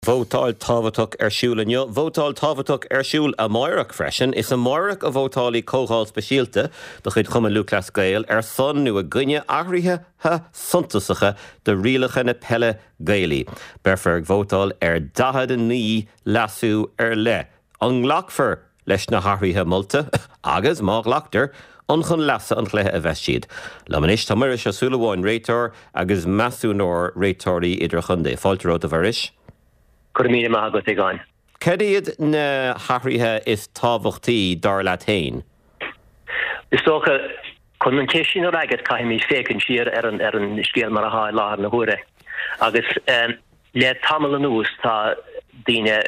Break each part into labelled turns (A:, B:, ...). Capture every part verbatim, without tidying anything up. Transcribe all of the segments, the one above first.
A: Vótáil tábhachtach ar siúl inniu, vótáil tábhachtach ar siúl a Moirc freisin, is a Moirc a vótálaí cógáil speisialta do chuid Chuma Luachlas Gael ar son nu a gcuine áthraithe ha suntasacha de rialacha na pelle Gaelí. Berferg vótáil ar dahad ní lasú ar le. An ghlachfar leis na háthraithe multa, agus má ghlachtar, an chun lasa an chléthe a bheith siad. Lamanis tá muiris a súlaháin réitor agus measúnóir réitóirí idir chundé. Fáilte a bharis.
B: Cormína má go gáin.
A: Cediad na háthraithe is tábhachtaí dar le tain?
B: Is tócha conmentation ar agad cai mí fécinn siar ar an ar an scéal mar a há láthar na huaire. Agus um, le tamil an ús tá daoine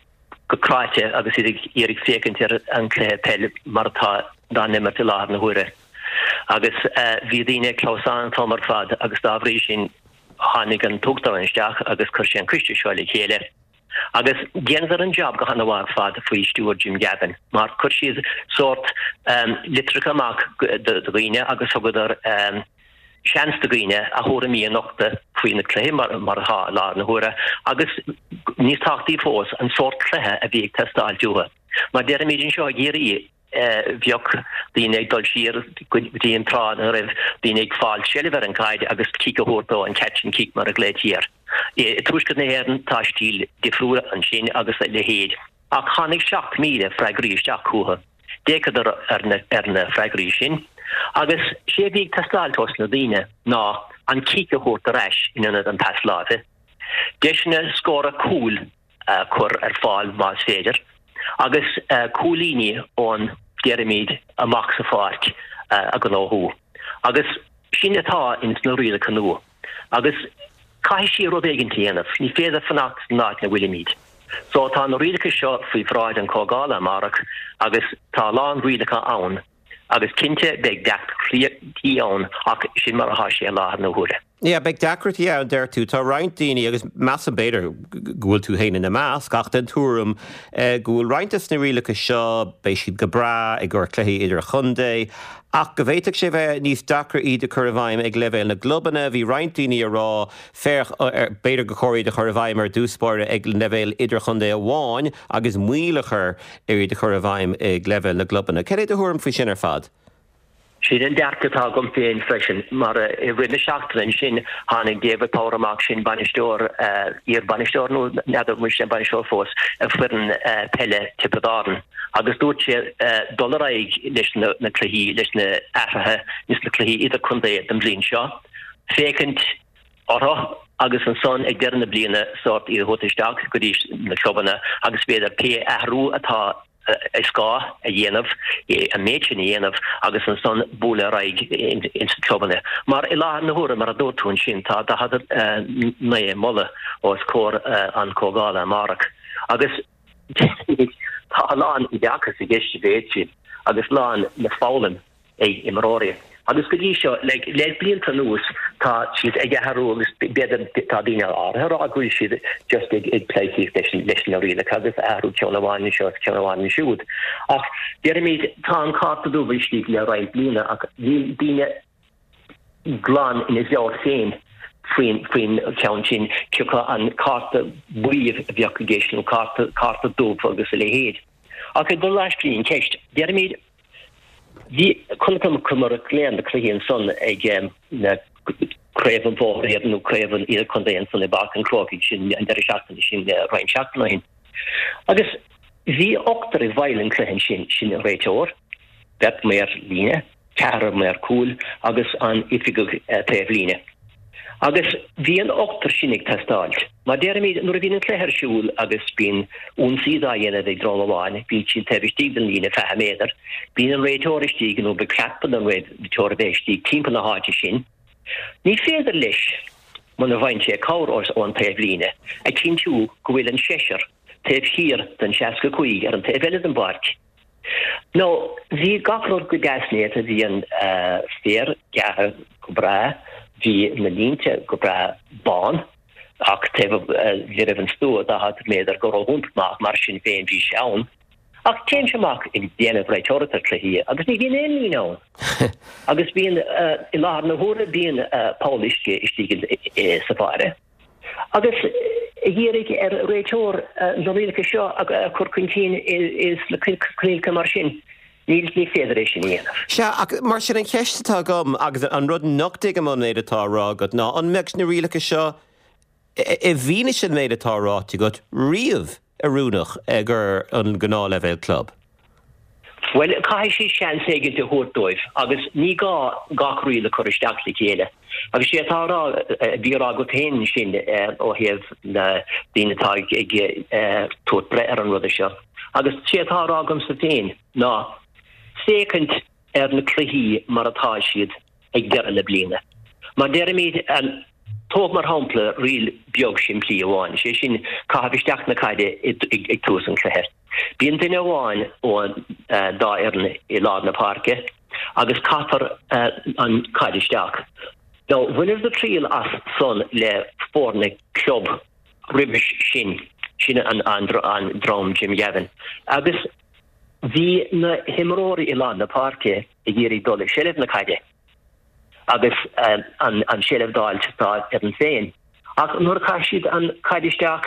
B: go cráite agus iad iad fécinn ar an cléthe pelle mar tá dá nimmer til láthar na huaire. Agus uh, bhí daoine clósán tomar fad agus dá bhrí sin hánig an tugtar an isteach agus chuir sé an Christe seáil chéile. Agus géanar an job go hanahá fad faoi stúr Jim Gavin. Mar chuir siad sort um, litricha amach do gine agus agad um, seans do gine a thóra mí nachta faoi na cléthe mar, mar há lá na huaire. Agus níos táchtaí fós an sort cléthe a bhí testáil dúha. Mar deir a méidir seo géirí bheoch daoine ag dul siar dtíon trád a raibh daoine ag fáil seilibhar an caid agus cic a thuirtó an catchin cic mar a gléitiar. Tuaiscad na héireann tá stíl difriúra an sin agus le héad. Ach tháinig seacht míle freigraí isteach cútha. Décad ar na, ar na freigraí sin. Agus sé bhíag testáiltos na daoine ná an cic a thuirt a reis inanad an tasláte. Deisna scóra cúl uh, chur ar fáil más féidir. Agus uh, cúlíní ón Jeremid amach sa fáirt uh, a go nóthú. Agus sin atá ins na riile canú. Agus cai sí ro bégin tíanamh, ní féidir fannacht náit na Willimid. So tá na riile seo faoi fráid an cógála marach agus tá lán riile ann. Agus cinnte beag deach clíí ann ach sin mar a há sé láthar na huaire.
A: Ja, beag dacratí ann der tú tá roint daoine agus meas an beidir gúil tú héine na meas gach den túram gúil rointas na rialacha seo béis siad go bra ag gur cléthe idir chundé ach go bhhéiteach sé bheith níos dacra iad a chur bhaim ag leibhéil na globanna bhí roint daoine a rá féach beidir go choirí de chur bhaim ar dúspóire ag leibhéil idir chundé a bháin agus muoilechar ar iad a chur bhaim ag leibhéil na globanna. Céad é do thuairm faoi sin ar fad?
B: Sin an dearcatá gom féin freisin, mar i rinne seachtain sin hánig David Powermark sin banisteoir ar banisteoir nó neidir mu sin banisteoir fós a fuirin pelle tippedáden. Agus dúirt sé dollaraig leis na cluichí, leis na airthe, níos na cluichí idir chundé den bblin seo. Fécint ortha agus an son ag deir na bliana sort iad thuisteach go dtí na clubanna agus beidir pe ahrú atá a ská a dhéanamh a méidsin a dhéanamh agus an son búla raig in sa clubanna. Mar i láthar na huaire mar a dúirtún sin tá da had na molle os cór an cógála marach. Agus tá lán i deachas i gceiste bhéid agus lán na fálan ag imróí. Agus go dtí seo le blianta nús tá siad ag athú agus beidir tá daoine áthair a gúil siad just ag ag pléitií leis na riile agus athú ceanna seo ceanna siúd. Ach Jeremid tá an carta dúbhail stíigh le raibh bliana ach bhí daoine glán ina bheáil féin faoin faoin ceann sin ceocha an carta buíomh a bheoh géisiú carta carta dúbh agus le héad. Ach go leistíon ceist Jeremid Bhí chuntam cumar a léan na cluichí an son ag na craobhan bóthréad nó craobhan iad chundé an son i bach an crócaigh sin an deir seachtain sin roiin seachtain. Agus bhí ochtar i bhail an cluichín sin sin a réiteoir, bet méar líne, ceathar méar cúil agus an ifigug taobh líne. Agus bhí an ochtar sinnig testáilt. Má Jeremid nuair a bhín an cléthir siúil agus bín únsaí dá dhéanamh ag dról amháin, bhí sin taobhstíigh den líne feithe méadar, bín an réiteoiristíigh nó be cleapan an réiteoiristíigh timpeall na háite sin. Ní féidir leis man a bhaint sé cabhar os ón taobh líne, ag cinn tú go bhfuil an séisir taobh hir den seasca chuig ar an taobh eile an barc. No, bhí gachród go gasnéad a bhí an fér gatha go bra, hí na línte go bra bán, ach teh bhí raibh an stúd a hat méidir go raibh mar sin féin bhí seán. Ach téim semach in déanamh réiteoirtar cluichí, agus ní bhíon éon lín ann. Agus bhíon i láthar na huaire bhíon Paul Isce istíigh sa bhaire. Agus Hierig er réitor no rialcha seo a chur chuntín is le críilcha mar sin. Níl ní féidir sin dhéanamh.
A: Se mar sin an ceistetá gom agus an rud nachtaigh am méid atá rágad ná an meid na rialacha seo i bhíine sin méid atá ráte go riamh arúnach gur an gná level club.
B: Well, cai sé sean séige de húdóibh, agus ní gá gach riala choristeach le chéile. Agus sé atá rá bhírá go tain sin ó héamh na dínatá ag tuat bre ar an rud seo. Agus sé atá rá gom sa tain ná sécant ar na cluichí mar atá siad ag deire le bliana. Mar deire míad an tóg mar hampla rial beag sin plí amháin, sé sin cahabhisteach na caide ag tús an cluiche. Bíon duine amháin ó dá arna i lád na parke, agus catar an caidisteach. Now, when is the trial as son le fórna club ribish sin, sin an an an drum Jim Yevon. Agus vi na himróri i lád na parke i géri dole shelef na caide. Agus um, an an shelef dal tá ar an féin. Ach nur caisid an caidisteach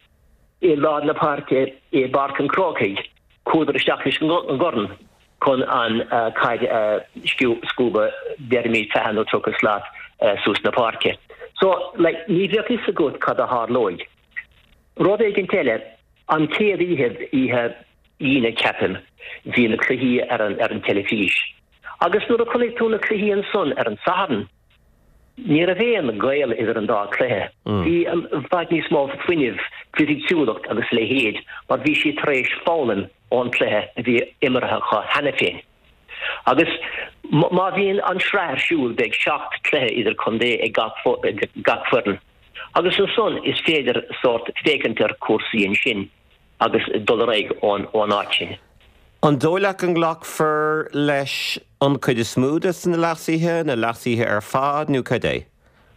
B: i lád na parke i barcan crocaid, cúdar isteach an gorn, con an uh, caide uh, scuba dermi fehan o trucas lát uh, sus na parke. So, like, ní bheith is a good cad a haar loig. Rod egin tele, an teir ihe ihe ine cepen hí na cluichí ar an, ar an telefís. Agus nuair a chunig tú na cluichí an son ar an saharan, ní a bhéan na gael idir an dá cluiche. Bhí an bhaid ní smá fuineh cluichí túlacht agus le héad, mar bhí si tréis fálan ón cluiche a bhí imirtha chu hena féin. Agus má bhíon an sreir siúil beag seacht cluiche idir chundé ag gach fuireann. Agus an son is féidir sort fécantar cuasaí an sin, agus dulraig ón ón áit sin.
A: An dóileach an ghlach for leis an chuid is smúdas na lasíthe, na lasíthe ar fad, nó chuid é?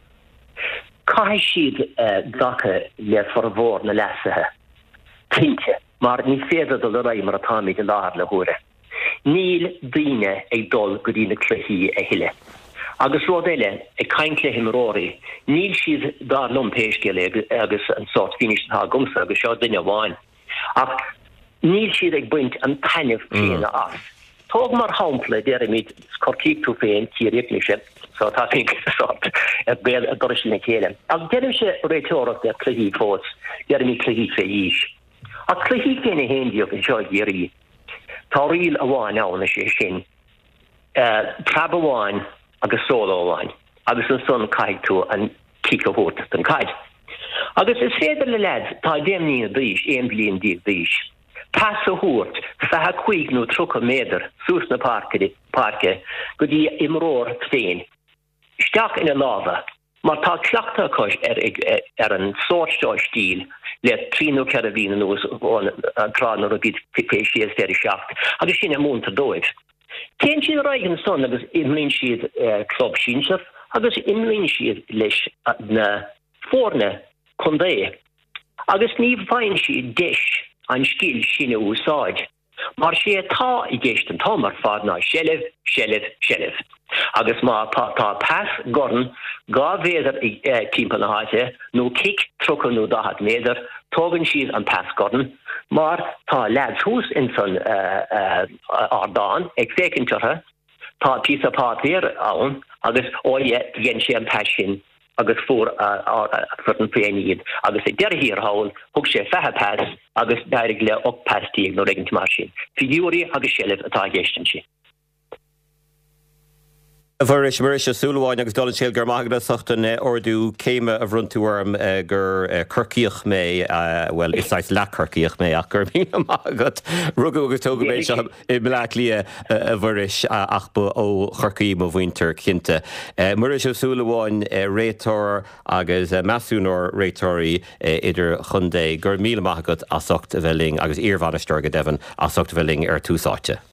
B: Cai siad gacha le for bhór na lasithe. Cínte, mar ní féidir dulraig mar atá míid an láthar le huaire. Níl daoine ag dul go dtí na cluichí a thuile. Agus rud eile ag caint le himróirí, níl siad dá lumpéiscéile agus an sort finishtá gumsa agus seo duine bháin. Ach níl siad ag buint an taineh chéna as. Tóg mar hampla deire míid scortíigh tú féin tíréiclise, so tá think sort a béal a doris na chéile. Ach deirm sé réiteoireacht ar cluichí fós, deire míid cluichí fé ís. Ach cluichí féna héindíoch an seo géirí. Tá rial amháin ána sé sin. Prab amháin agus sóla amháin. Agus an son caiig tú an cica hót an caid. Agus is féidir le lead tá déimní a dhís, éon blion díag dhís. Pas a húirt, fecha chuig nó trucha méidir, sús na parke, parke go dtí imróir féin. Steach ina láva, mar tá cleachta cois ar, ar an sóirtá stíl le tríú ceirhína nuas an tránar a bhíd péisias deir seacht, agus sin a múnta dóibh. Cén siad raigen son agus imlín siad club sínsef, agus imlín siad leis na fórne chundé. Agus ní bhain siad deis an scíl sinna úsáid. Mar sé tá i gceist an tá mar fad ná shelef, shelef, shelef. Agus má tá pas gorn gá bhéidir i timp na háite, nó kick trucha nó dahat méidir, tógann siad an pas gorn, mar tá lads hús in san ardán ag fécintartha, tá písa pátír ann, agus óie ghen sé an pas sin, agus fór fyrtan féinid, agus é deir hir hawl, hug sé fecha pas, agus dairig le op pastíag nó regint mar sin. Fiúri agus shelef atá geistan sin.
A: Bhuiris mar is súlaháin agus dolan séil gur maigad sochtan orú céime a bhruntúarm gur curcíoch mé, well, isáis le curcíoch mé ach gur mí mágad rugú agus tóga mé se i mleach lia a bhuiris ach bu ó churcaí mo bhaintear cinnte. Mar is súlaháin réitor agus measúnóir réitóirí idir chundé gur míle mágad a socht a bheling agus íormhanistóir go devan a socht a bheling ar túsáte.